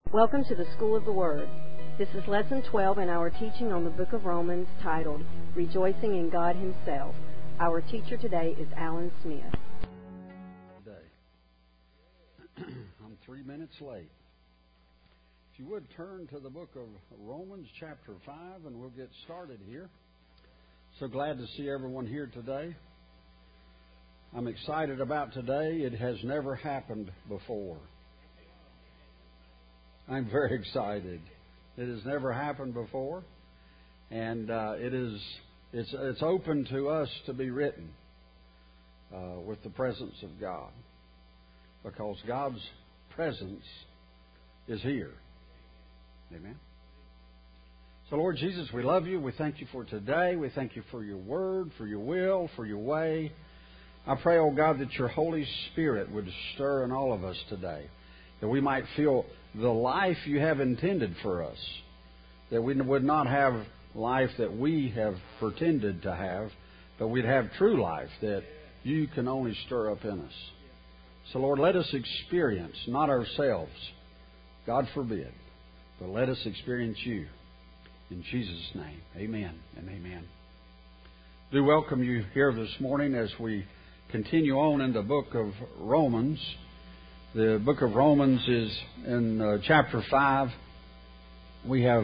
Welcome to the School of the Word. This is Lesson 12 in our teaching on the book of Romans titled, Rejoicing in God Himself. Our teacher today is Alan Smith. I'm 3 minutes late. If you would turn to the book of Romans chapter 5 and we'll get started here. So glad to see everyone here today. I'm excited about today. It has never happened before. I'm very excited. It has never happened before, and it's open to us to be written with the presence of God, because God's presence is here. Amen. So, Lord Jesus, we love you. We thank you for today. We thank you for your word, for your will, for your way. I pray, oh God, that your Holy Spirit would stir in all of us today, that we might feel the life you have intended for us, that we would not have life that we have pretended to have, but we'd have true life that you can only stir up in us. So, Lord, let us experience, not ourselves, God forbid, but let us experience you. In Jesus' name, amen and amen. I do welcome you here this morning as we continue on in the book of Romans. The book of Romans is in chapter 5. We have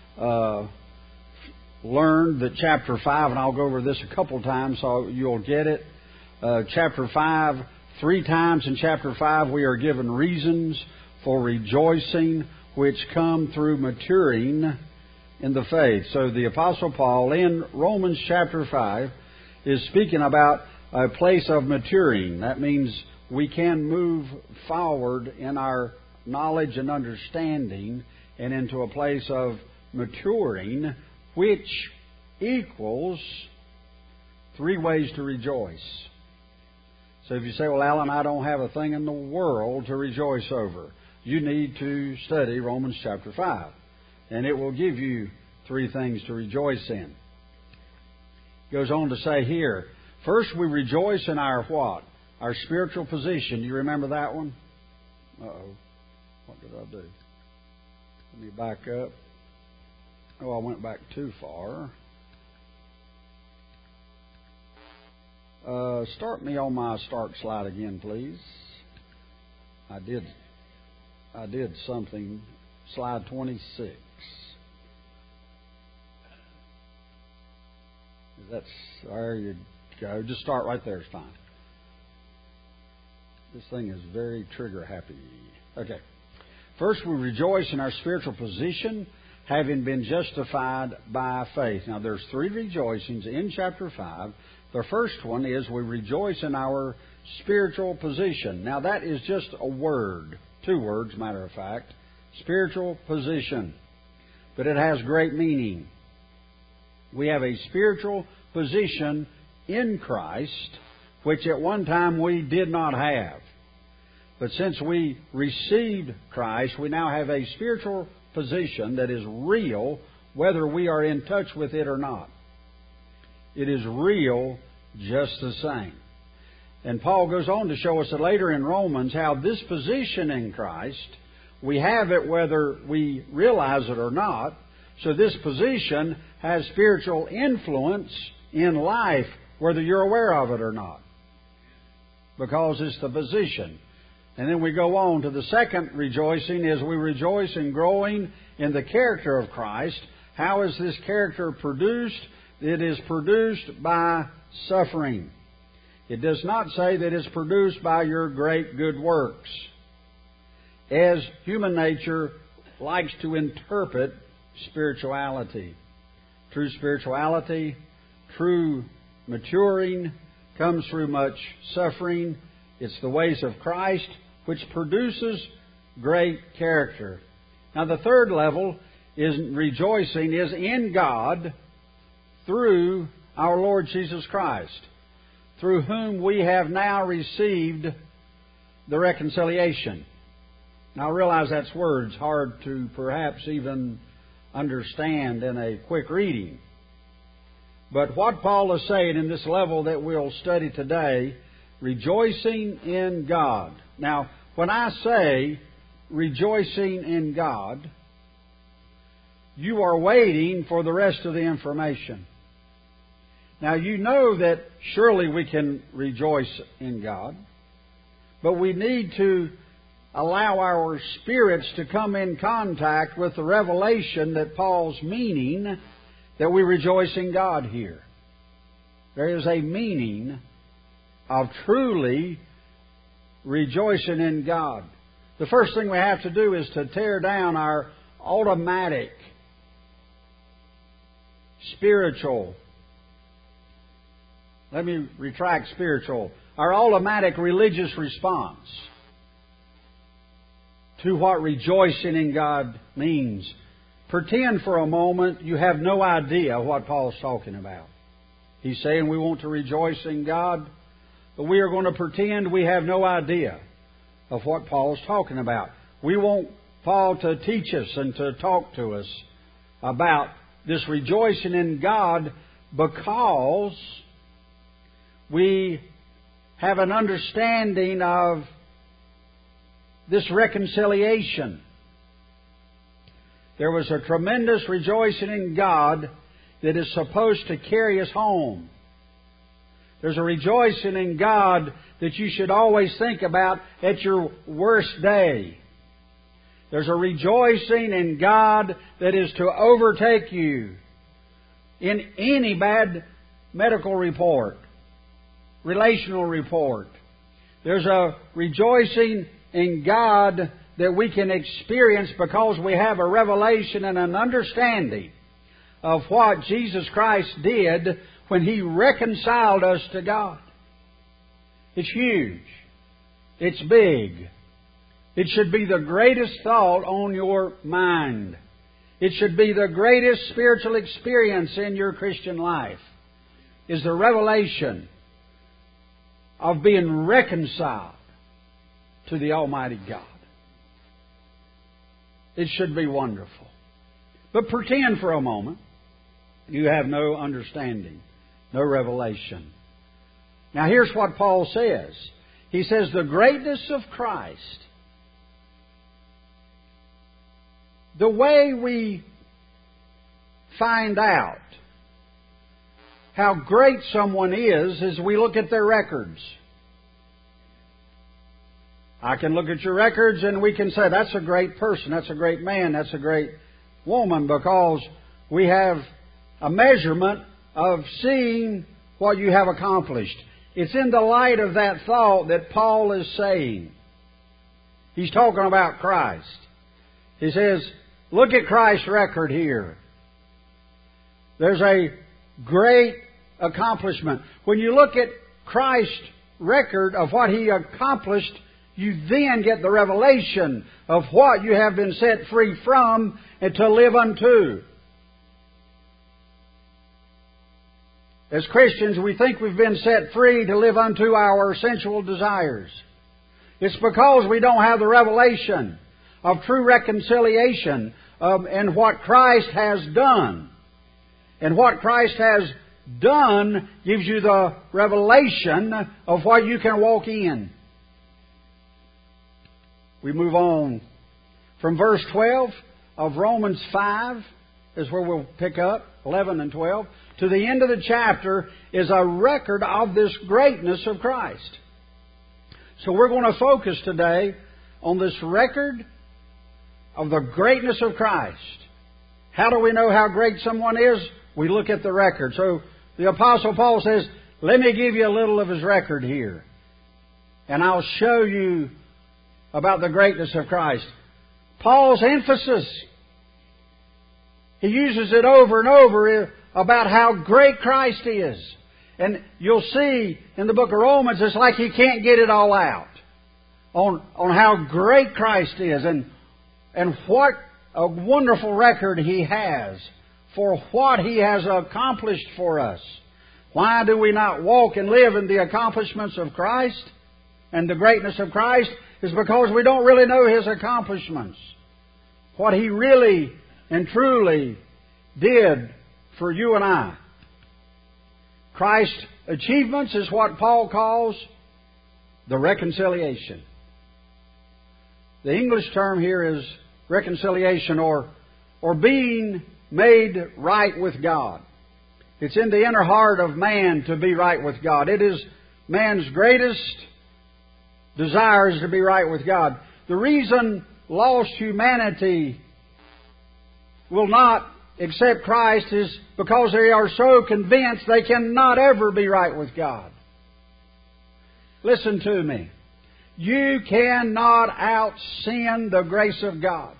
learned that chapter 5, and I'll go over this a couple times so you'll get it. Chapter 5, 3 times in chapter 5 we are given reasons for rejoicing which come through maturing in the faith. So the Apostle Paul in Romans chapter 5 is speaking about a place of maturing. That means we can move forward in our knowledge and understanding and into a place of maturing, which equals 3 ways to rejoice. So if you say, well, Alan, I don't have a thing in the world to rejoice over, you need to study Romans chapter 5. And it will give you 3 things to rejoice in. It goes on to say here, first we rejoice in our what? Our spiritual position. Do you remember that one? Uh-oh. What did I do? Let me back up. Oh, I went back too far. Start me on my start slide again, please. I did something. Slide 26. There you go. Just start right there. It's fine. This thing is very trigger happy. Okay. First, we rejoice in our spiritual position, having been justified by faith. Now, there's 3 rejoicings in chapter 5. The first one is we rejoice in our spiritual position. Now, that is just a word. 2 words, matter of fact. Spiritual position. But it has great meaning. We have a spiritual position in Christ, which at one time we did not have. But since we received Christ, we now have a spiritual position that is real, whether we are in touch with it or not. It is real just the same. And Paul goes on to show us that later in Romans how this position in Christ, we have it whether we realize it or not. So this position has spiritual influence in life, whether you're aware of it or not, because it's the position. And then we go on to the second rejoicing is we rejoice in growing in the character of Christ. How is this character produced? It is produced by suffering. It does not say that it's produced by your great good works, as human nature likes to interpret spirituality. True spirituality, true maturing comes through much suffering. It's the ways of Christ which produces great character. Now, the third level is rejoicing is in God through our Lord Jesus Christ, through whom we have now received the reconciliation. Now, I realize that's words hard to perhaps even understand in a quick reading. But what Paul is saying in this level that we'll study today, rejoicing in God. Now, when I say rejoicing in God, you are waiting for the rest of the information. Now, you know that surely we can rejoice in God, but we need to allow our spirits to come in contact with the revelation that Paul's meaning that we rejoice in God here. There is a meaning of truly rejoicing in God. The first thing we have to do is to tear down our automatic spiritual, let me retract spiritual, our automatic religious response to what rejoicing in God means. Pretend for a moment you have no idea what Paul's talking about. He's saying we want to rejoice in God, but we are going to pretend we have no idea of what Paul's talking about. We want Paul to teach us and to talk to us about this rejoicing in God because we have an understanding of this reconciliation. There was a tremendous rejoicing in God that is supposed to carry us home. There's a rejoicing in God that you should always think about at your worst day. There's a rejoicing in God that is to overtake you in any bad medical report, relational report. There's a rejoicing in God that we can experience because we have a revelation and an understanding of what Jesus Christ did when He reconciled us to God. It's huge. It's big. It should be the greatest thought on your mind. It should be the greatest spiritual experience in your Christian life, is the revelation of being reconciled to the Almighty God. It should be wonderful. But pretend for a moment you have no understanding, no revelation. Now here's what Paul says. He says the greatness of Christ, the way we find out how great someone is we look at their records. I can look at your records and we can say, that's a great person, that's a great man, that's a great woman, because we have a measurement of seeing what you have accomplished. It's in the light of that thought that Paul is saying. He's talking about Christ. He says, look at Christ's record here. There's a great accomplishment. When you look at Christ's record of what He accomplished, you then get the revelation of what you have been set free from and to live unto. As Christians, we think we've been set free to live unto our sensual desires. It's because we don't have the revelation of true reconciliation and what Christ has done. And what Christ has done gives you the revelation of what you can walk in. We move on from verse 12 of Romans 5, is where we'll pick up, 11 and 12. To the end of the chapter is a record of this greatness of Christ. So we're going to focus today on this record of the greatness of Christ. How do we know how great someone is? We look at the record. So the Apostle Paul says, let me give you a little of his record here. And I'll show you about the greatness of Christ. Paul's emphasis, he uses it over and over about how great Christ is. And you'll see in the book of Romans, it's like he can't get it all out on how great Christ is and what a wonderful record He has for what He has accomplished for us. Why do we not walk and live in the accomplishments of Christ and the greatness of Christ? Is because we don't really know His accomplishments. What He really and truly did for you and I. Christ's achievements is what Paul calls the reconciliation. The English term here is reconciliation or being made right with God. It's in the inner heart of man to be right with God. It is man's greatest desire is to be right with God. The reason lost humanity will not accept Christ is because they are so convinced they cannot ever be right with God. Listen to me. You cannot out-sin the grace of God.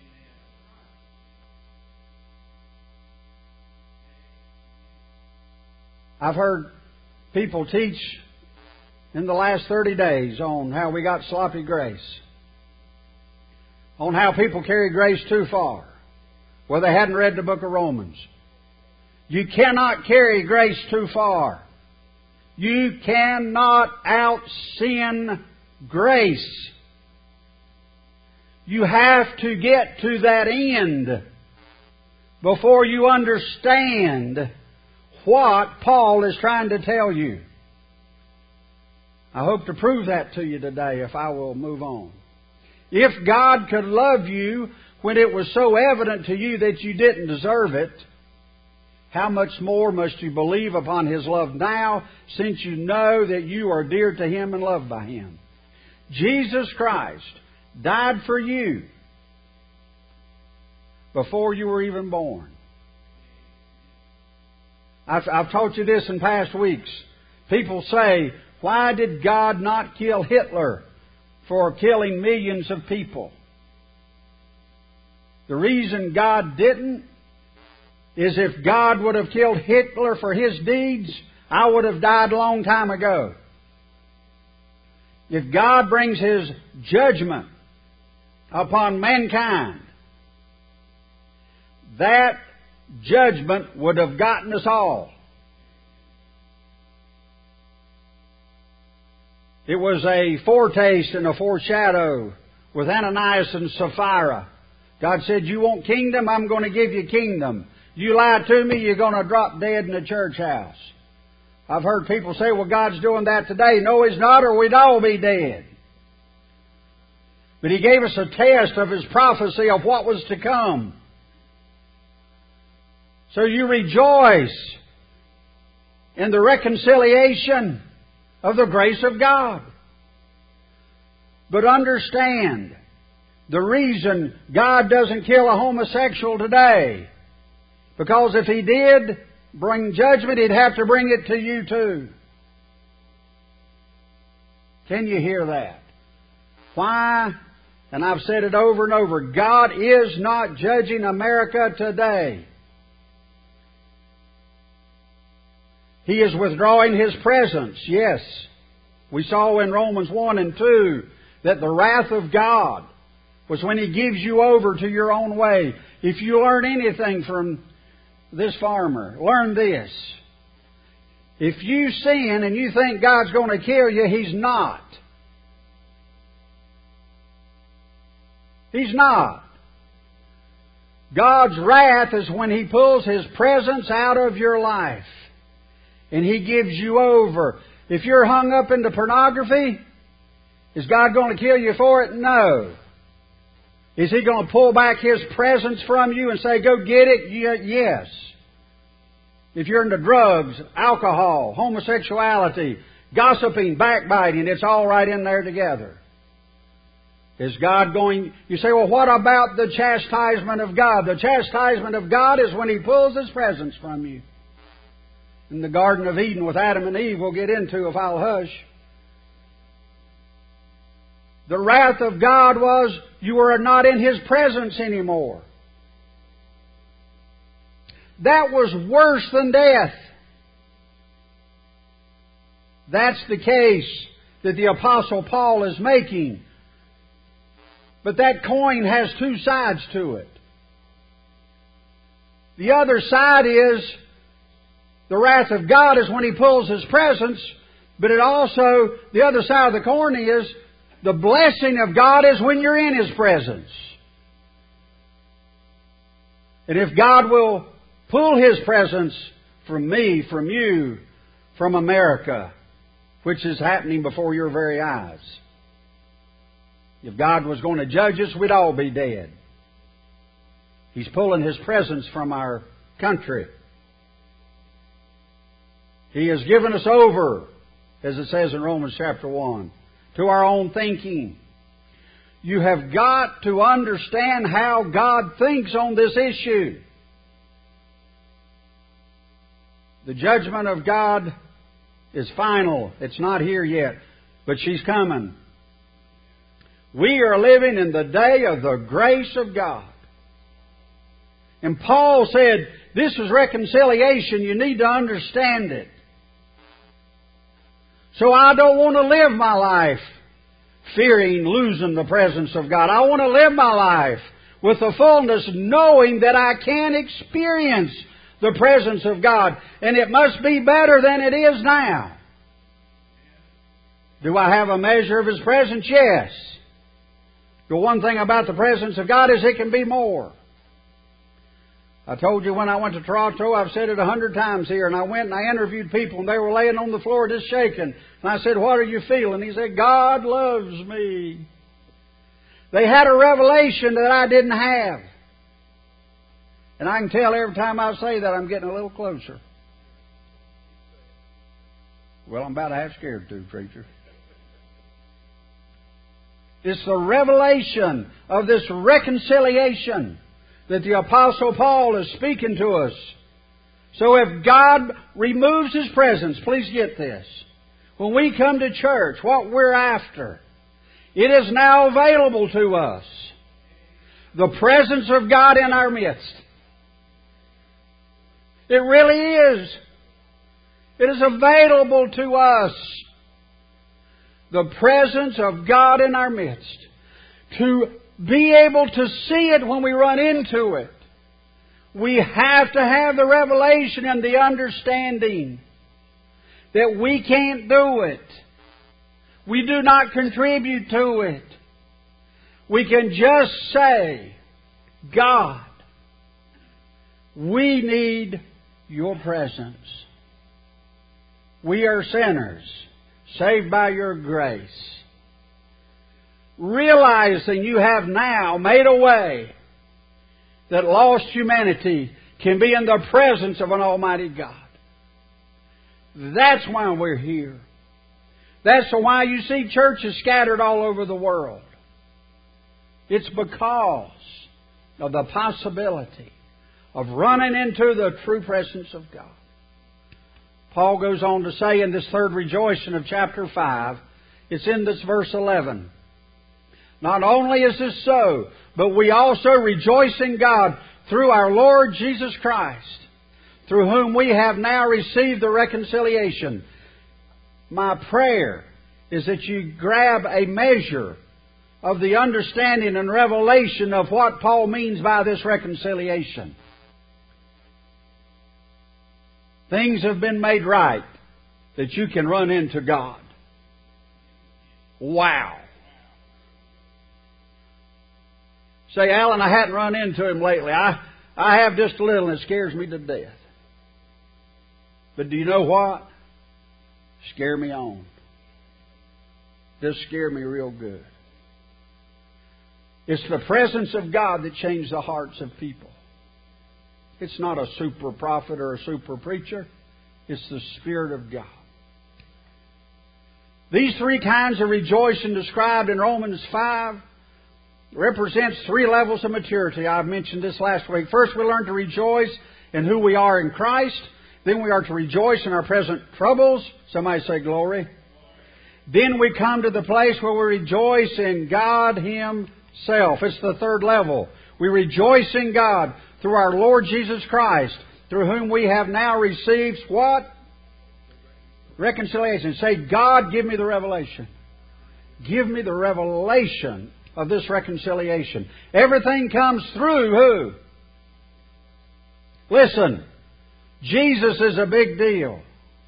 I've heard people teach in the last 30 days on how we got sloppy grace, on how people carry grace too far, where they hadn't read the book of Romans. You cannot carry grace too far. You cannot out-sin grace. You have to get to that end before you understand what Paul is trying to tell you. I hope to prove that to you today if I will move on. If God could love you when it was so evident to you that you didn't deserve it, how much more must you believe upon His love now, since you know that you are dear to Him and loved by Him? Jesus Christ died for you before you were even born. I've taught you this in past weeks. People say, why did God not kill Hitler for killing millions of people? The reason God didn't is if God would have killed Hitler for his deeds, I would have died a long time ago. If God brings His judgment upon mankind, that judgment would have gotten us all. It was a foretaste and a foreshadow with Ananias and Sapphira. God said, you want kingdom? I'm going to give you kingdom. You lie to me, you're going to drop dead in the church house. I've heard people say, well, God's doing that today. No, He's not, or we'd all be dead. But He gave us a test of His prophecy of what was to come. So you rejoice in the reconciliation of the grace of God. But understand, the reason God doesn't kill a homosexual today, because if He did bring judgment, He'd have to bring it to you too. Can you hear that? Why? And I've said it over and over, God is not judging America today. He is withdrawing His presence, yes. We saw in Romans 1 and 2 that the wrath of God was when He gives you over to your own way. If you learn anything from this farmer, learn this. If you sin and you think God's going to kill you, He's not. He's not. God's wrath is when He pulls His presence out of your life and He gives you over. If you're hung up into pornography, is God going to kill you for it? No. Is He going to pull back His presence from you and say, go get it? Yes. If you're into drugs, alcohol, homosexuality, gossiping, backbiting, it's all right in there together. Is God going... You say, well, what about the chastisement of God? The chastisement of God is when He pulls His presence from you. In the Garden of Eden with Adam and Eve, we'll get into if I'll hush. The wrath of God was you were not in His presence anymore. That was worse than death. That's the case that the Apostle Paul is making. But that coin has two sides to it. The other side is the wrath of God is when He pulls His presence, but it also, the other side of the coin is the blessing of God is when you're in His presence. And if God will pull His presence from me, from you, from America, which is happening before your very eyes, If God was going to judge us, we'd all be dead. He's pulling His presence from our country. He has given us over, as it says in Romans chapter 1, to our own thinking. You have got to understand how God thinks on this issue. The judgment of God is final. It's not here yet, but she's coming. We are living in the day of the grace of God. And Paul said, this is reconciliation. You need to understand it. So I don't want to live my life fearing losing the presence of God. I want to live my life with the fullness, knowing that I can experience the presence of God. And it must be better than it is now. Do I have a measure of His presence? Yes. The one thing about the presence of God is it can be more. I told you when I went to Toronto, I've said it 100 times here, and I went and I interviewed people, and they were laying on the floor just shaking. And I said, what are you feeling? He said, God loves me. They had a revelation that I didn't have. And I can tell every time I say that I'm getting a little closer. Well, I'm about half scared too, preacher. It's the revelation of this reconciliation that the Apostle Paul is speaking to us. So if God removes His presence, please get this. When we come to church, what we're after, it is now available to us. The presence of God in our midst. It really is. It is available to us. The presence of God in our midst. To be able to see it when we run into it. We have to have the revelation and the understanding that we can't do it. We do not contribute to it. We can just say, God, we need Your presence. We are sinners, saved by Your grace. Realizing you have now made a way that lost humanity can be in the presence of an Almighty God. That's why we're here. That's why you see churches scattered all over the world. It's because of the possibility of running into the true presence of God. Paul goes on to say in this third rejoicing of chapter 5, it's in this verse 11. Not only is this so, but we also rejoice in God through our Lord Jesus Christ, through whom we have now received the reconciliation. My prayer is that you grab a measure of the understanding and revelation of what Paul means by this reconciliation. Things have been made right that you can run into God. Wow. Say, Alan, I hadn't run into Him lately. I have just a little and it scares me to death. But do you know what? Scare me on. Just scare me real good. It's the presence of God that changed the hearts of people. It's not a super prophet or a super preacher. It's the Spirit of God. These three kinds of rejoicing described in Romans 5 represents three levels of maturity. I've mentioned this last week. First, we learn to rejoice in who we are in Christ. Then we are to rejoice in our present troubles. Somebody say glory. Then we come to the place where we rejoice in God Himself. It's the third level. We rejoice in God through our Lord Jesus Christ, through whom we have now received what? Reconciliation. Say, God, give me the revelation. Give me the revelation of this reconciliation. Everything comes through who? Listen, Jesus is a big deal.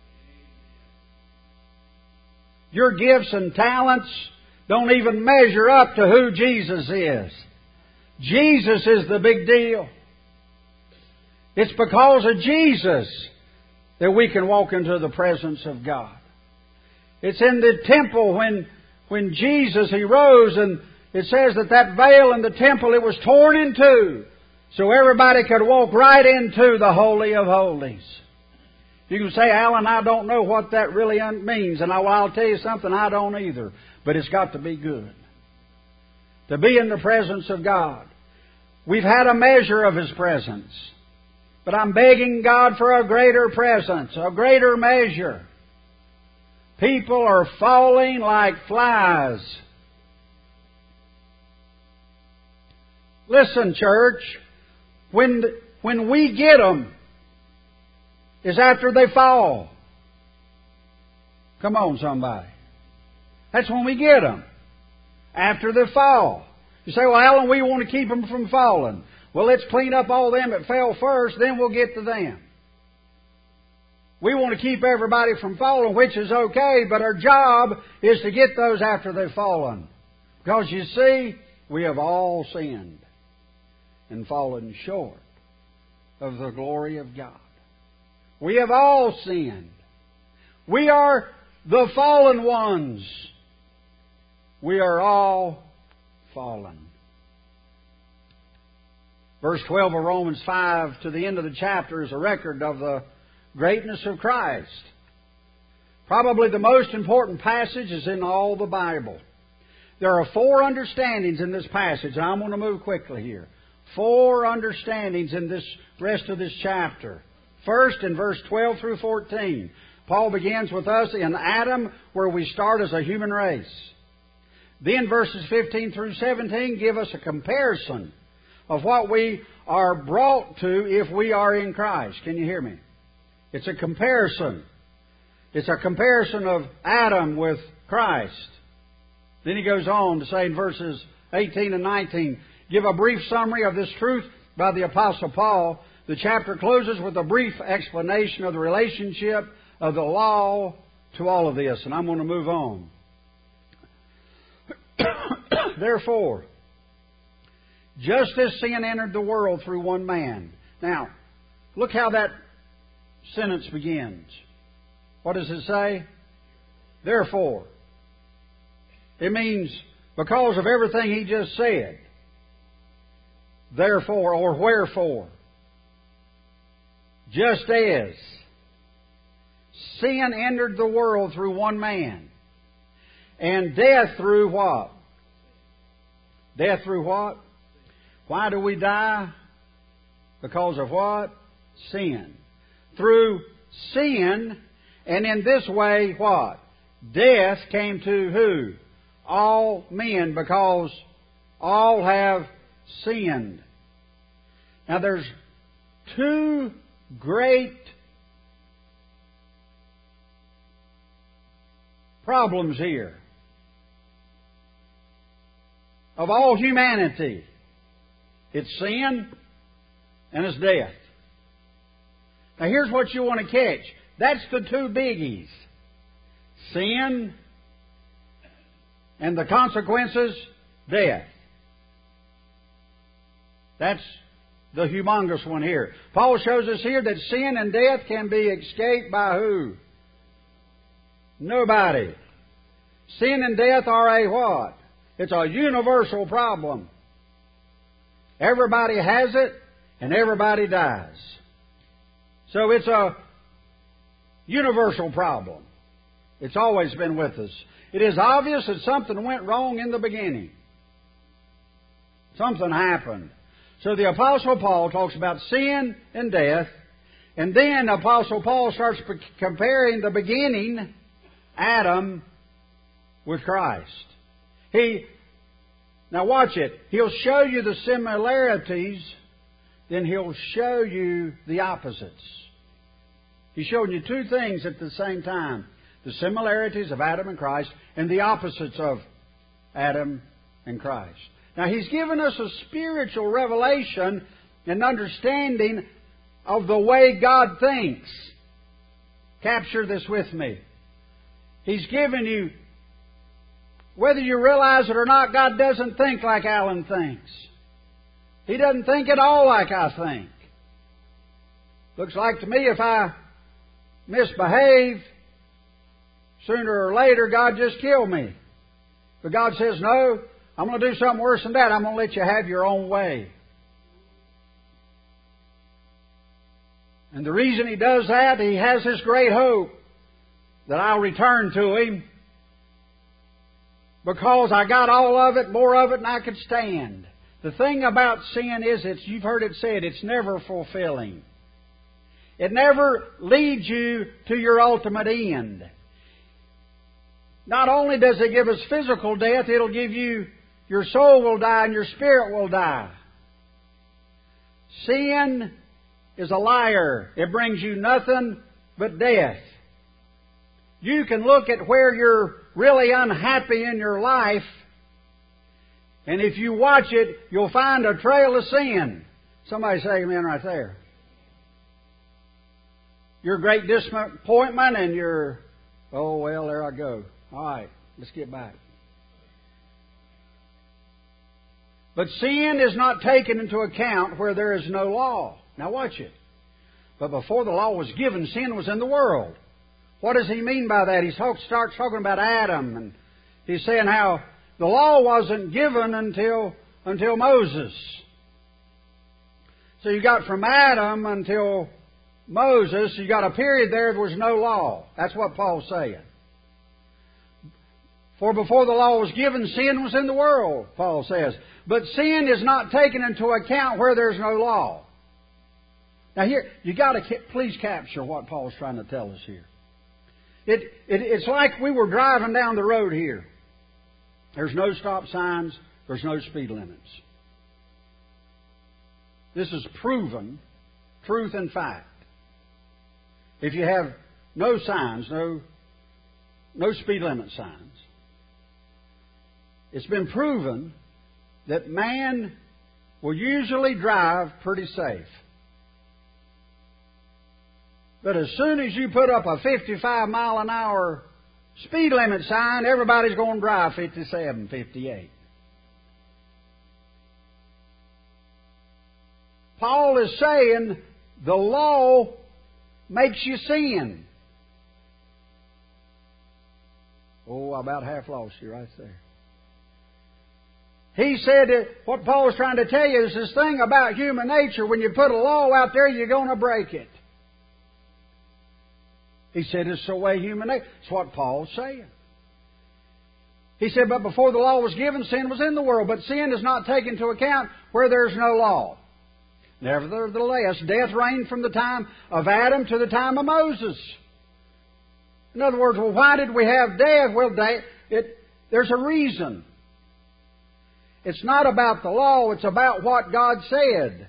Your gifts and talents don't even measure up to who Jesus is. Jesus is the big deal. It's because of Jesus that we can walk into the presence of God. It's in the temple when Jesus, He rose and it says that veil in the temple, it was torn in two, so everybody could walk right into the Holy of Holies. You can say, Alan, I don't know what that really means. And I'll tell you something, I don't either. But it's got to be good. To be in the presence of God. We've had a measure of His presence. But I'm begging God for a greater presence, a greater measure. People are falling like flies. Listen, church, when we get them, is after they fall. Come on, somebody. That's when we get them. After they fall. You say, well, Alan, we want to keep them from falling. Well, let's clean up all them that fell first, then we'll get to them. We want to keep everybody from falling, which is okay, but our job is to get those after they've fallen. Because you see, we have all sinned and fallen short of the glory of God. We have all sinned. We are the fallen ones. We are all fallen. Verse 12 of Romans 5 to the end of the chapter is a record of the greatness of Christ. Probably the most important passage is in all the Bible. There are 4 understandings in this passage, and I'm going to move quickly here. 4 understandings in this rest of this chapter. First, in verse 12 through 14, Paul begins with us in Adam, where we start as a human race. Then verses 15 through 17 give us a comparison of what we are brought to if we are in Christ. Can you hear me? It's a comparison. It's a comparison of Adam with Christ. Then he goes on to say in verses 18 and 19, give a brief summary of this truth by the Apostle Paul. The chapter closes with a brief explanation of the relationship of the law to all of this. And I'm going to move on. Therefore, just as sin entered the world through one man. Now, look how that sentence begins. What does it say? Therefore. It means because of everything he just said. Therefore, or wherefore. Just as sin entered the world through one man, and death through what? Death through what? Why do we die? Because of what? Sin. Through sin, and in this way, what? Death came to who? All men, because all have sinned. Now there's 2 great problems here of all humanity. It's sin and it's death. Now here's what you want to catch. That's the 2 biggies. Sin and the consequences, death. That's the humongous one here. Paul shows us here that sin and death can be escaped by who? Nobody. Sin and death are a what? It's a universal problem. Everybody has it, and everybody dies. So it's a universal problem. It's always been with us. It is obvious that something went wrong in the beginning. Something happened. So the Apostle Paul talks about sin and death, and then the Apostle Paul starts comparing the beginning, Adam, with Christ. Now watch it. He'll show you the similarities, then he'll show you the opposites. He's showing you 2 things at the same time. The similarities of Adam and Christ and the opposites of Adam and Christ. Now He's given us a spiritual revelation and understanding of the way God thinks. Capture this with me. He's given you, whether you realize it or not, God doesn't think like Alan thinks. He doesn't think at all like I think. Looks like to me if I misbehave, sooner or later God just kill me. But God says, no, I'm going to do something worse than that. I'm going to let you have your own way. And the reason He does that, He has this great hope that I'll return to Him because I got all of it, more of it than I could stand. The thing about sin is, you've heard it said, it's never fulfilling. It never leads you to your ultimate end. Not only does it give us physical death, it'll give you, your soul will die and your spirit will die. Sin is a liar. It brings you nothing but death. You can look at where you're really unhappy in your life, and if you watch it, you'll find a trail of sin. Somebody say amen right there. Your great disappointment and your, oh, well, there I go. All right, let's get back. But sin is not taken into account where there is no law. Now watch it. But before the law was given, sin was in the world. What does He mean by that? He starts talking about Adam, and He's saying how the law wasn't given until Moses. So you got from Adam until Moses, you got a period there was no law. That's what Paul's saying. For before the law was given, sin was in the world, Paul says. But sin is not taken into account where there's no law. Now here, you got to please capture what Paul's trying to tell us here. It's like we were driving down the road here. There's no stop signs. There's no speed limits. This is proven truth and fact. If you have no signs, no speed limit signs, it's been proven that man will usually drive pretty safe. But as soon as you put up a 55 mile an hour speed limit sign, everybody's going to drive 57, 58. Paul is saying the law makes you sin. Oh, I about half lost you right there. He said that what Paul was trying to tell you is this thing about human nature. When you put a law out there, you're going to break it. He said it's the way human nature. It's what Paul's saying. He said, but before the law was given, sin was in the world. But sin is not taken into account where there's no law. Nevertheless, death reigned from the time of Adam to the time of Moses. In other words, well, why did we have death? Well, there's a reason. It's not about the law, it's about what God said.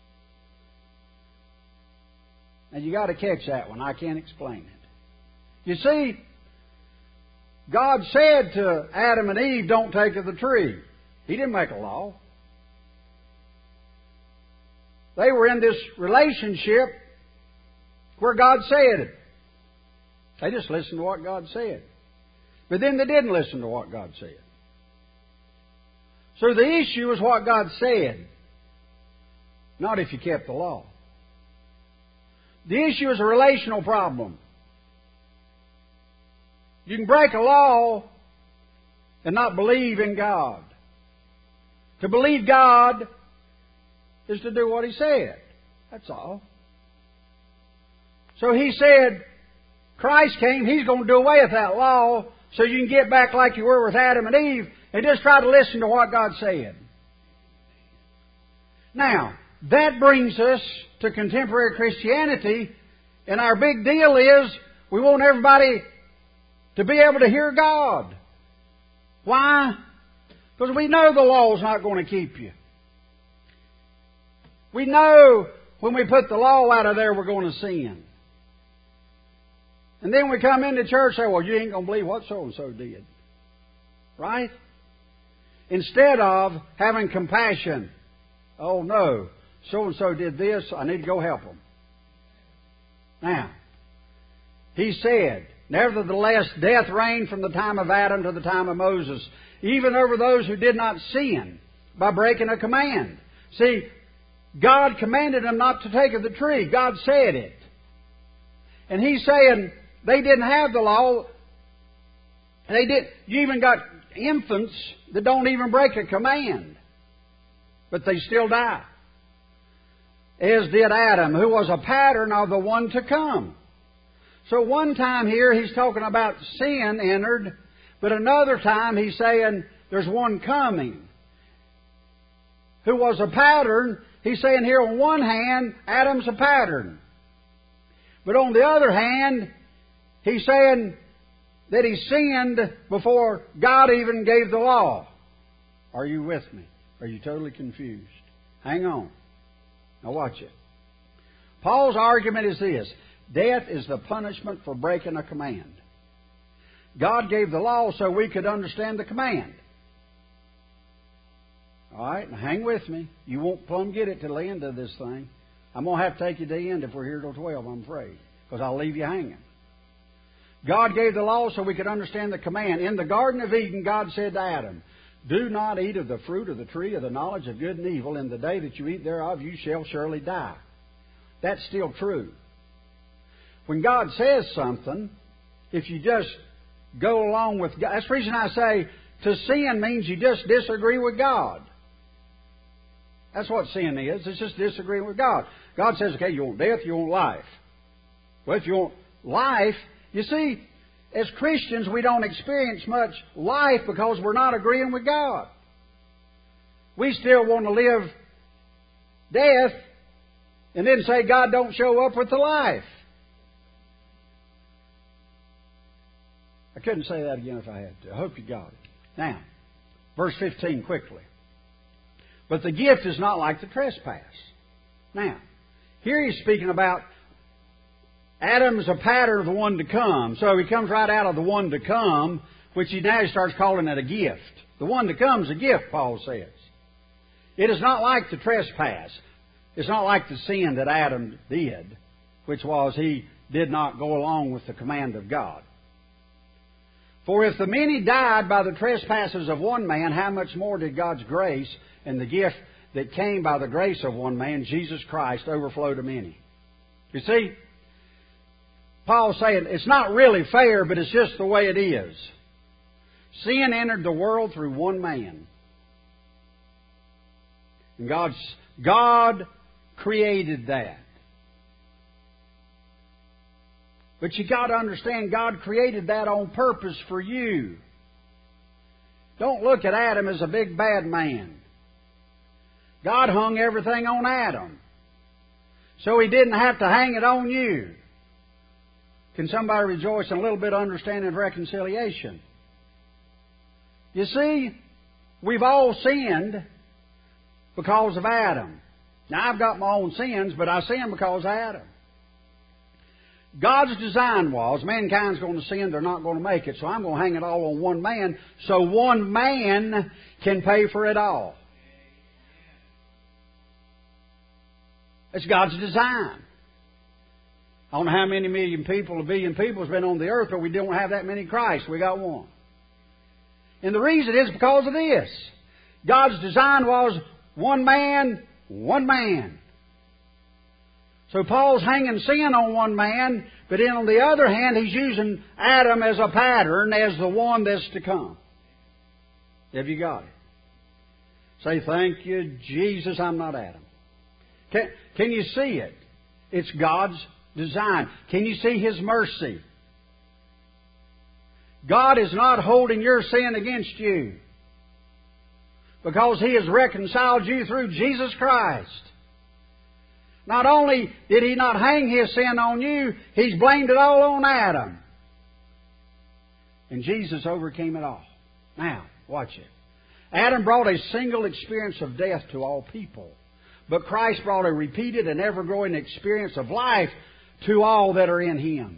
And you got to catch that one. I can't explain it. You see, God said to Adam and Eve, don't take of the tree. He didn't make a law. They were in this relationship where God said it. They just listened to what God said. But then they didn't listen to what God said. So the issue is what God said, not if you kept the law. The issue is a relational problem. You can break a law and not believe in God. To believe God is to do what He said. That's all. So He said, Christ came, He's going to do away with that law so you can get back like you were with Adam and Eve and just try to listen to what God said. Now, that brings us to contemporary Christianity, and our big deal is we want everybody to be able to hear God. Why? Because we know the law's not going to keep you. We know when we put the law out of there, we're going to sin. And then we come into church and say, well, you ain't going to believe what so-and-so did. Right? Instead of having compassion. Oh, no. So-and-so did this. I need to go help them. Now, He said, nevertheless, death reigned from the time of Adam to the time of Moses, even over those who did not sin, by breaking a command. See, God commanded them not to take of the tree. God said it. And He's saying they didn't have the law. You even got infants that don't even break a command, but they still die. As did Adam, who was a pattern of the one to come. So one time here he's talking about sin entered, but another time he's saying there's one coming who was a pattern. He's saying here on one hand, Adam's a pattern. But on the other hand, he's saying that he sinned before God even gave the law. Are you with me? Are you totally confused? Hang on. Now watch it. Paul's argument is this. Death is the punishment for breaking a command. God gave the law so we could understand the command. All right, now hang with me. You won't plumb get it till the end of this thing. I'm going to have to take you to the end if we're here till 12, I'm afraid, because I'll leave you hanging. God gave the law so we could understand the command. In the Garden of Eden, God said to Adam, "Do not eat of the fruit of the tree of the knowledge of good and evil. In the day that you eat thereof, you shall surely die." That's still true. When God says something, if you just go along with God, that's the reason I say to sin means you just disagree with God. That's what sin is. It's just disagreeing with God. God says, okay, you want death, you want life. Well, if you want life, you see, as Christians, we don't experience much life because we're not agreeing with God. We still want to live death and then say God don't show up with the life. I couldn't say that again if I had to. I hope you got it. Now, verse 15 quickly. But the gift is not like the trespass. Now, here he's speaking about Adam's a pattern of the one to come. So he comes right out of the one to come, which he now starts calling it a gift. The one to come is a gift, Paul says. It is not like the trespass. It's not like the sin that Adam did, which was he did not go along with the command of God. For if the many died by the trespasses of one man, how much more did God's grace and the gift that came by the grace of one man, Jesus Christ, overflow to many? You see, Paul's saying it's not really fair, but it's just the way it is. Sin entered the world through one man. And God created that. But you got to understand, God created that on purpose for you. Don't look at Adam as a big bad man. God hung everything on Adam, so He didn't have to hang it on you. Can somebody rejoice in a little bit of understanding of reconciliation? You see, we've all sinned because of Adam. Now, I've got my own sins, but I sin because of Adam. God's design was, mankind's going to sin, they're not going to make it, so I'm going to hang it all on one man, so one man can pay for it all. It's God's design. I don't know how many million people, a billion people has been on the earth, but we don't have that many Christ. We got one. And the reason is because of this. God's design was one man, one man. So Paul's hanging sin on one man, but then on the other hand, he's using Adam as a pattern, as the one that's to come. Have you got it? Say, thank you, Jesus, I'm not Adam. Can you see it? It's God's design. Can you see His mercy? God is not holding your sin against you, because He has reconciled you through Jesus Christ. Not only did He not hang His sin on you, He's blamed it all on Adam. And Jesus overcame it all. Now, watch it. Adam brought a single experience of death to all people. But Christ brought a repeated and ever-growing experience of life to all that are in Him.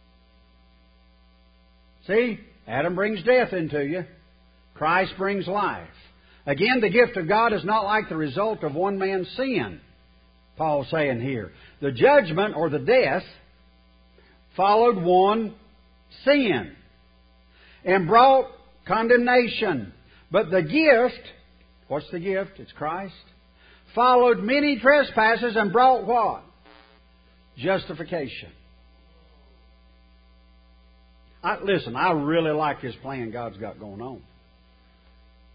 See? Adam brings death into you. Christ brings life. Again, the gift of God is not like the result of one man's sin. Paul's saying here, the judgment or the death followed one sin and brought condemnation. But the gift, what's the gift? It's Christ. Followed many trespasses and brought what? Justification. Listen, I really like this plan God's got going on.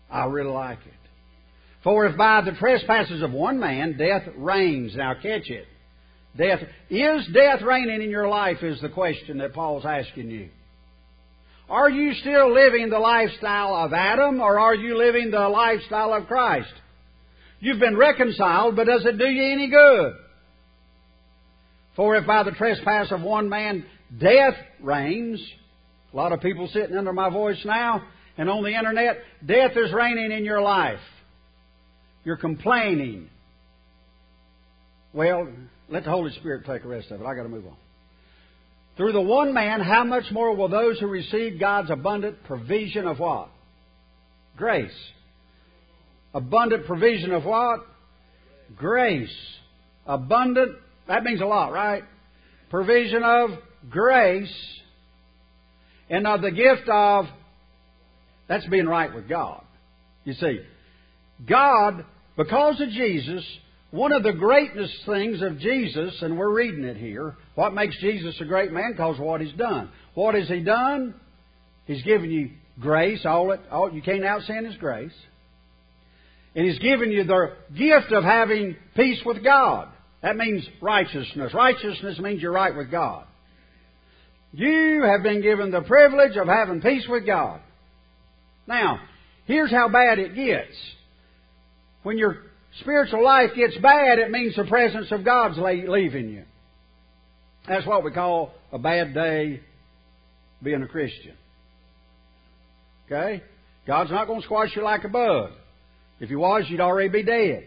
I really like it. For if by the trespasses of one man death reigns. Now catch it. Is death reigning in your life is the question that Paul's asking you. Are you still living the lifestyle of Adam, or are you living the lifestyle of Christ? You've been reconciled, but does it do you any good? For if by the trespass of one man death reigns, a lot of people sitting under my voice now and on the internet, death is reigning in your life. You're complaining. Well, let the Holy Spirit take the rest of it. I got to move on. Through the one man, how much more will those who receive God's abundant provision of what? Grace. Abundant provision of what? Grace. Abundant, that means a lot, right? Provision of grace and of the gift of, that's being right with God. You see, God, because of Jesus, one of the greatest things of Jesus, and we're reading it here, what makes Jesus a great man? Because of what He's done. What has He done? He's given you grace. All you can't out-sin His grace. And He's given you the gift of having peace with God. That means righteousness. Righteousness means you're right with God. You have been given the privilege of having peace with God. Now, here's how bad it gets. When your spiritual life gets bad, it means the presence of God's leaving you. That's what we call a bad day being a Christian. Okay? God's not going to squash you like a bug. If He was, you'd already be dead.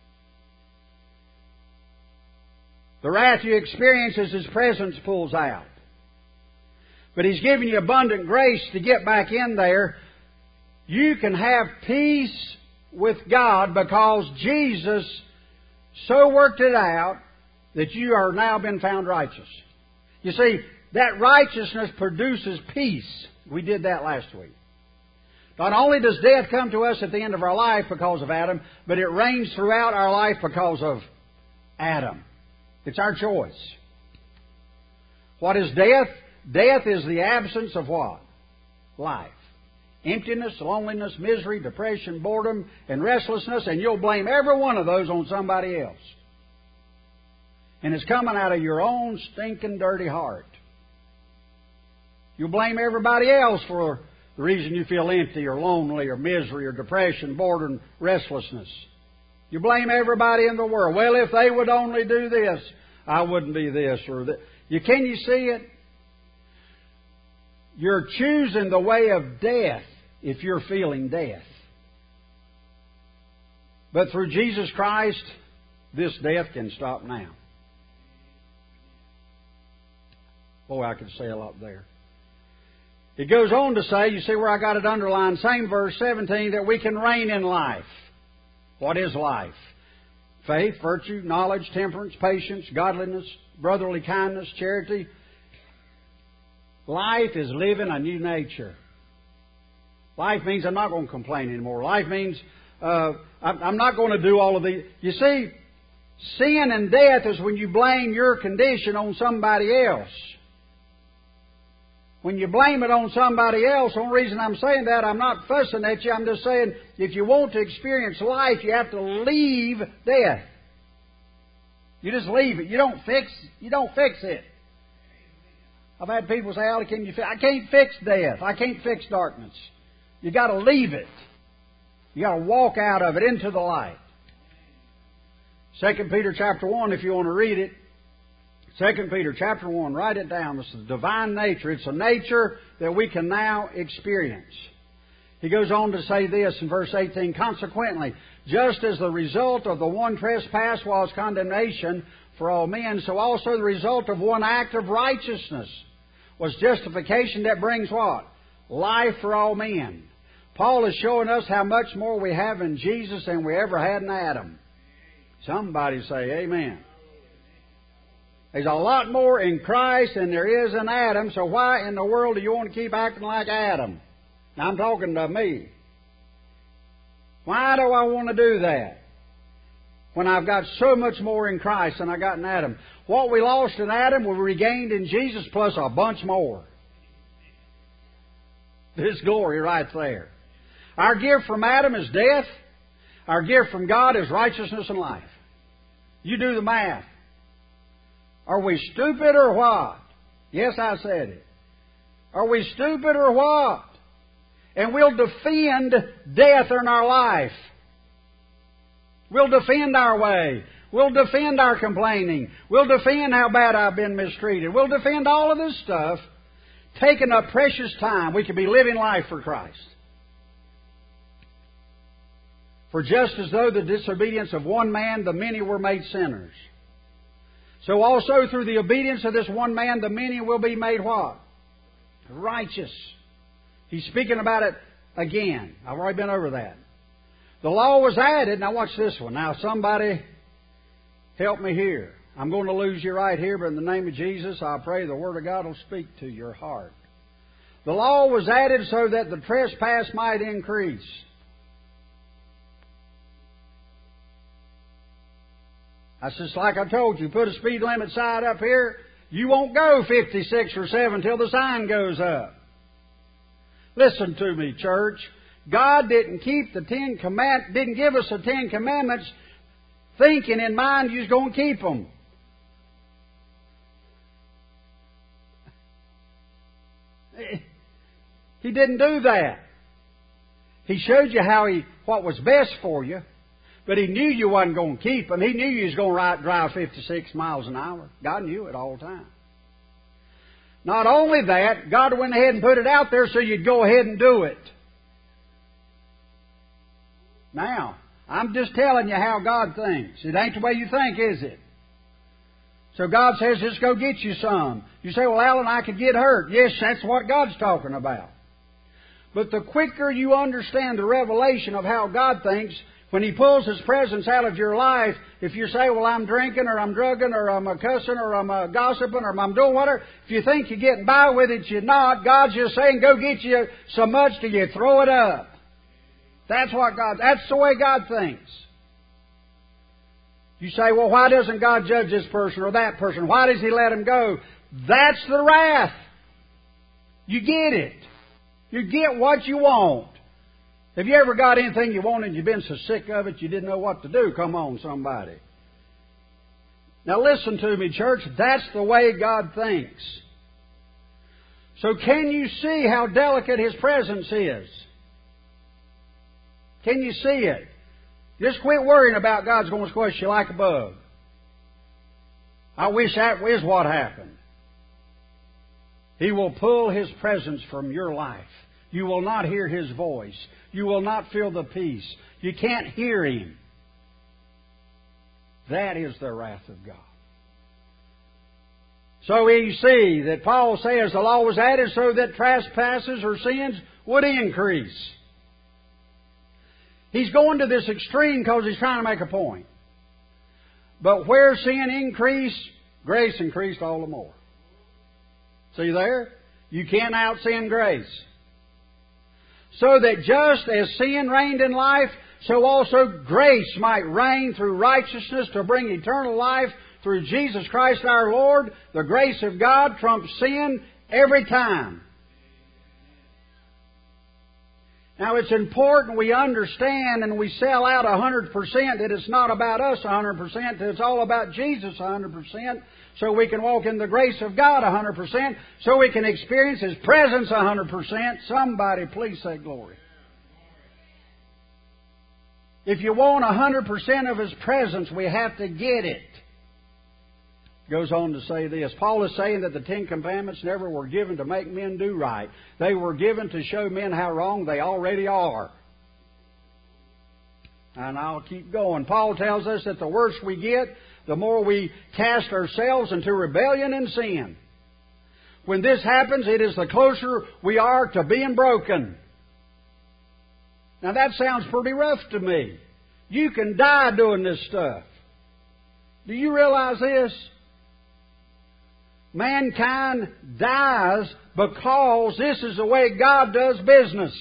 The wrath you experience as His presence pulls out. But He's given you abundant grace to get back in there. You can have peace with God because Jesus so worked it out that you are now been found righteous. You see, that righteousness produces peace. We did that last week. Not only does death come to us at the end of our life because of Adam, but it reigns throughout our life because of Adam. It's our choice. What is death? Death is the absence of what? Life. Emptiness, loneliness, misery, depression, boredom, and restlessness, and you'll blame every one of those on somebody else. And it's coming out of your own stinking, dirty heart. You'll blame everybody else for the reason you feel empty or lonely or misery or depression, boredom, restlessness. You blame everybody in the world. Well, if they would only do this, I wouldn't be this or that. Can you see it? You're choosing the way of death if you're feeling death. But through Jesus Christ, this death can stop now. Boy, I could say a lot there. It goes on to say, you see where I got it underlined, same verse 17, that we can reign in life. What is life? Faith, virtue, knowledge, temperance, patience, godliness, brotherly kindness, charity. Life is living a new nature. Life means I'm not going to complain anymore. Life means I'm not going to do all of these. You see, sin and death is when you blame your condition on somebody else. When you blame it on somebody else, the only reason I'm saying that, I'm not fussing at you. I'm just saying if you want to experience life, you have to leave death. You just leave it. You don't fix it. I've had people say, "Al, can you fix?" I can't fix death. I can't fix darkness. You got to leave it. You got to walk out of it into the light. 2 Peter chapter 1, if you want to read it. 2 Peter chapter 1, write it down. This is the divine nature. It's a nature that we can now experience. He goes on to say this in verse 18, consequently, just as the result of the one trespass was condemnation for all men, so also the result of one act of righteousness was justification that brings what? Life for all men. Paul is showing us how much more we have in Jesus than we ever had in Adam. Somebody say amen. There's a lot more in Christ than there is in Adam, so why in the world do you want to keep acting like Adam? Now I'm talking to me. Why do I want to do that? When I've got so much more in Christ than I got in Adam. What we lost in Adam, we regained in Jesus plus a bunch more. This glory right there. Our gift from Adam is death. Our gift from God is righteousness and life. You do the math. Are we stupid or what? Yes, I said it. Are we stupid or what? And we'll defend death in our life. We'll defend our way. We'll defend our complaining. We'll defend how bad I've been mistreated. We'll defend all of this stuff, taking up precious time. We could be living life for Christ. For just as though the disobedience of one man, the many were made sinners, so also through the obedience of this one man, the many will be made what? Righteous. He's speaking about it again. I've already been over that. The law was added. Now watch this one. Now somebody help me here. I'm going to lose you right here, but in the name of Jesus, I pray the Word of God will speak to your heart. The law was added so that the trespass might increase. That's just like I told you. Put a speed limit sign up here, you won't go 56 or 7 till the sign goes up. Listen to me, church. God didn't keep didn't give us the 10 Commandments thinking in mind you was going to keep them. He didn't do that. He showed you what was best for you, but He knew you wasn't going to keep them. He knew you was going to drive 56 miles an hour. God knew it all the time. Not only that, God went ahead and put it out there so you'd go ahead and do it. Now, I'm just telling you how God thinks. It ain't the way you think, is it? So God says, just go get you some. You say, well, Alan, I could get hurt. Yes, that's what God's talking about. But the quicker you understand the revelation of how God thinks, when He pulls His presence out of your life, if you say, well, I'm drinking, or I'm drugging, or I'm cussing, or I'm gossiping, or I'm doing whatever, if you think you're getting by with it, you're not. God's just saying, go get you so much till you throw it up. That's the way God thinks. You say, well, why doesn't God judge this person or that person? Why does He let them go? That's the wrath. You get it. You get what you want. Have you ever got anything you wanted and you've been so sick of it you didn't know what to do? Come on, somebody. Now listen to me, church. That's the way God thinks. So can you see how delicate His presence is? Can you see it? Just quit worrying about God's going to squash you like a bug. I wish that was what happened. He will pull His presence from your life. You will not hear His voice. You will not feel the peace. You can't hear Him. That is the wrath of God. So you see that Paul says the law was added so that trespasses or sins would increase. He's going to this extreme because he's trying to make a point. But where sin increased, grace increased all the more. See there? You can't out-sin grace. So that just as sin reigned in life, so also grace might reign through righteousness to bring eternal life through Jesus Christ our Lord. The grace of God trumps sin every time. Now it's important we understand and we sell out 100% that it's not about us 100%, that it's all about Jesus 100%, so we can walk in the grace of God 100%, so we can experience His presence 100%. Somebody please say glory. If you want 100% of His presence, we have to get it. Goes on to say this. Paul is saying that the 10 Commandments never were given to make men do right. They were given to show men how wrong they already are. And I'll keep going. Paul tells us that the worse we get, the more we cast ourselves into rebellion and sin. When this happens, it is the closer we are to being broken. Now that sounds pretty rough to me. You can die doing this stuff. Do you realize this? Mankind dies because this is the way God does business.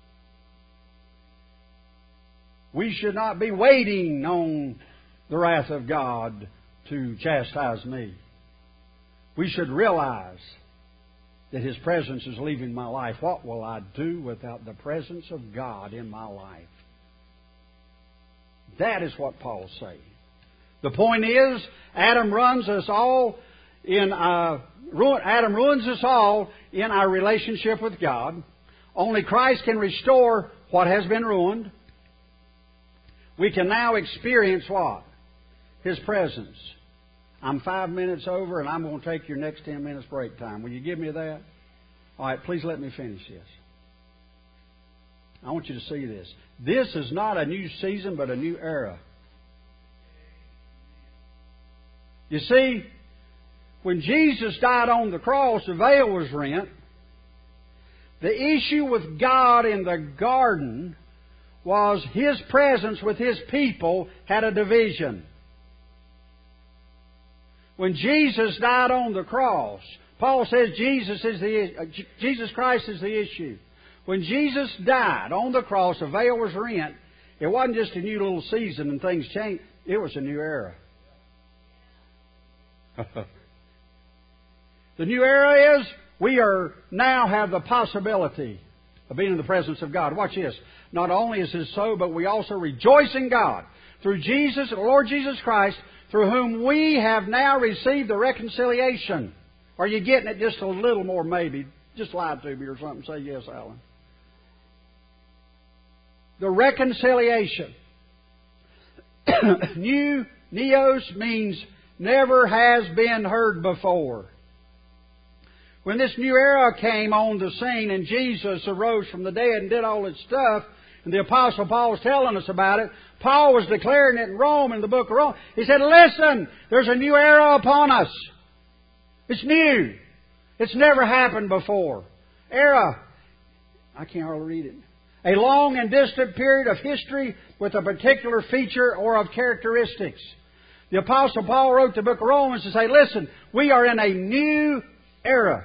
We should not be waiting on the wrath of God to chastise me. We should realize that His presence is leaving my life. What will I do without the presence of God in my life? That is what Paul's saying. The point is, Adam ruins us all in our relationship with God. Only Christ can restore what has been ruined. We can now experience what? His presence. I'm 5 minutes over, and I'm going to take your next 10 minutes break time. Will you give me that? All right, please let me finish this. I want you to see this. This is not a new season, but a new era. You see, when Jesus died on the cross, the veil was rent. The issue with God in the garden was His presence with His people had a division. When Jesus died on the cross, Paul says Jesus Christ is the issue. When Jesus died on the cross, the veil was rent. It wasn't just a new little season and things changed. It was a new era. The new era is we are now have the possibility of being in the presence of God. Watch this. Not only is this so, but we also rejoice in God through Jesus, the Lord Jesus Christ, through whom we have now received the reconciliation. Are you getting it just a little more maybe? Just lie to me or something. Say yes, Alan. The reconciliation. Neos means never has been heard before. When this new era came on the scene and Jesus arose from the dead and did all this stuff, and the Apostle Paul was telling us about it, Paul was declaring it in Rome, in the book of Rome. He said, listen, there's a new era upon us. It's new. It's never happened before. Era. I can't hardly read it. A long and distant period of history with a particular feature or of characteristics. The Apostle Paul wrote the book of Romans to say, listen, we are in a new era.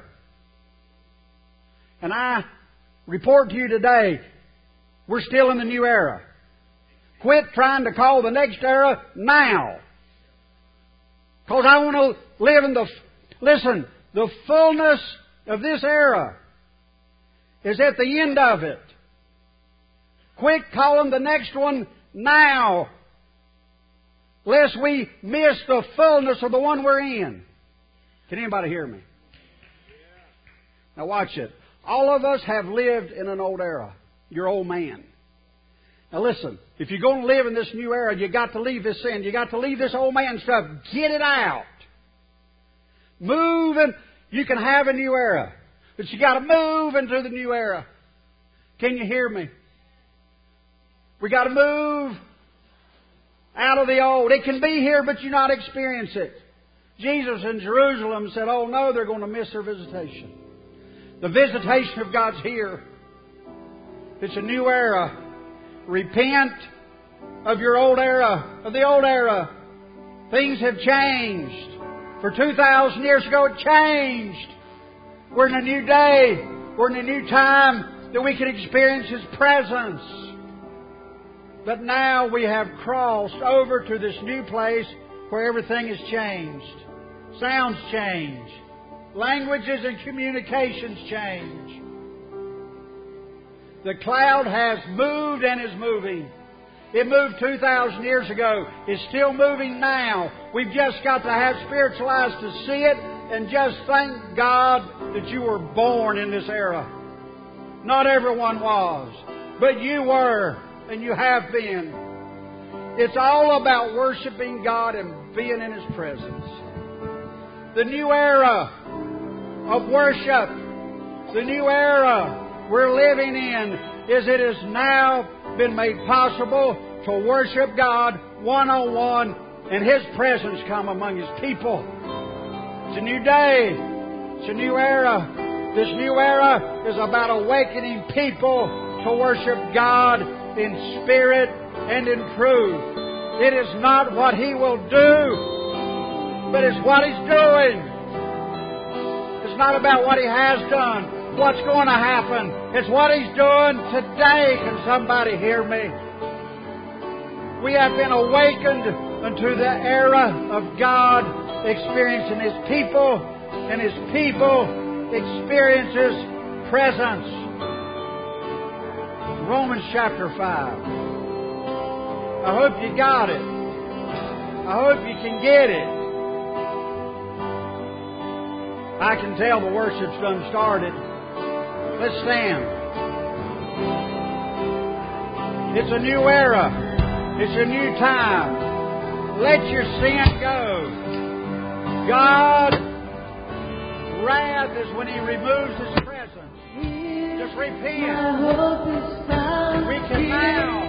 And I report to you today, we're still in the new era. Quit trying to call the next era now. Because I want to live in the fullness of this era is at the end of it. Quit calling the next one now, lest we miss the fullness of the one we're in. Can anybody hear me? Now watch it. All of us have lived in an old era. You're old man. Now listen, if you're going to live in this new era, you got to leave this sin. You got to leave this old man stuff. Get it out. Move, and you can have a new era. But you got to move into the new era. Can you hear me? We got to move out of the old. It can be here, but you not experience it. Jesus in Jerusalem said, oh no, they're going to miss their visitation. The visitation of God's here. It's a new era. Repent of your old era, of the old era. Things have changed. For 2,000 years ago it changed. We're in a new day. We're in a new time that we can experience His presence. But now we have crossed over to this new place where everything has changed. Sounds change. Languages and communications change. The cloud has moved and is moving. It moved 2,000 years ago. It's still moving now. We've just got to have spiritual eyes to see it and just thank God that you were born in this era. Not everyone was, but you were and you have been. It's all about worshiping God and being in His presence. The new era of worship, the new era we're living in, is it has now been made possible to worship God one-on-one and His presence come among His people. It's a new day. It's a new era. This new era is about awakening people to worship God in spirit and in truth. It is not what He will do, but it's what He's doing. It's not about what He has done, what's going to happen. It's what He's doing today. Can somebody hear me? We have been awakened unto the era of God experiencing His people and His people experience His presence. Romans chapter 5. I hope you got it. I hope you can get it. I can tell the worship's done started. Let's stand. It's a new era. It's a new time. Let your sin go. God's wrath is when He removes His presence. Just repent. We can now